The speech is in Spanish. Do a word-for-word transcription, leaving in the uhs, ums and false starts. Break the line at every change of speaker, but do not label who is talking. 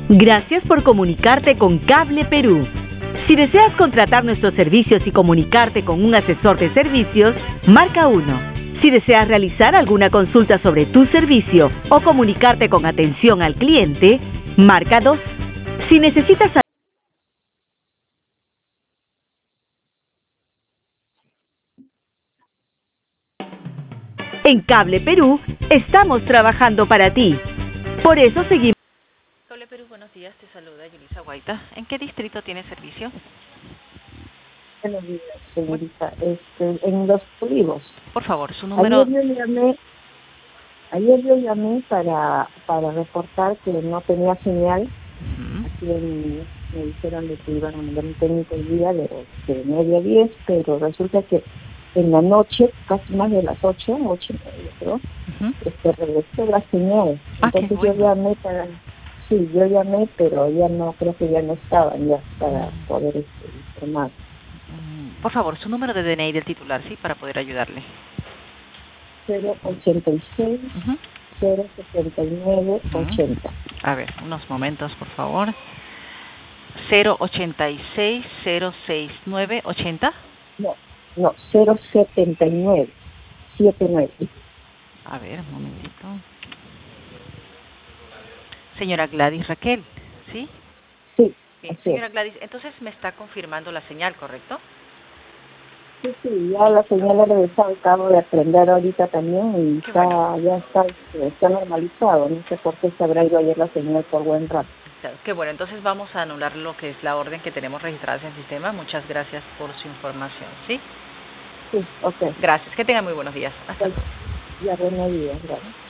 Gracias por comunicarte con Cable Perú. Si deseas contratar nuestros servicios y comunicarte con un asesor de servicios, marca uno. Si deseas realizar alguna consulta sobre tu servicio o comunicarte con atención al cliente, marca dos. Si necesitas En Cable Perú, estamos trabajando para ti. Por eso seguimos.
Cable Perú, buenos días, te saluda Yulisa Guaita. ¿En qué distrito tiene servicio?
Buenos días, señorita. Este, en Los Olivos.
Por favor, su número.
Ayer yo llamé, ayer yo llamé para, para reportar que no tenía señal.
Uh-huh.
Aquí en, me dijeron de que iban a mandar un técnico el día de, de media a diez, pero resulta que en la noche, casi más de las ocho, ocho y media creo,
Uh-huh.
este, regresó la señal.
Ah, qué
Entonces
bueno.
yo llamé para, sí, yo llamé, pero ya no, creo que ya no estaban ya para poder este, informar.
Mm, Por favor, su número de D N I del titular, sí, para poder ayudarle.
cero ochenta y seis,
Uh-huh.
cero setenta y nueve,
Uh-huh.
ochenta.
A ver, unos momentos, por favor. cero ochenta y seis, cero sesenta y nueve, ochenta.
No, no, cero setenta y nueve, setenta y nueve.
A ver, un momentito. Señora Gladys Raquel, ¿sí?
Sí,
Bien,
así es.
señora Gladys, entonces me está confirmando la señal, ¿correcto?
Sí, sí, ya la señal ha regresado, acabo de aprender ahorita también y
Qué
está,
bueno.
ya está, este, está normalizado. No sé por qué se habrá ido ayer la señal por buen rato.
Claro, qué bueno, entonces vamos a anular lo que es la orden que tenemos registrada en el sistema. Muchas gracias por su información, ¿sí?
Sí, ok.
Gracias, que tengan muy buenos días. Hasta
Pues,
luego.
ya buenos días, gracias.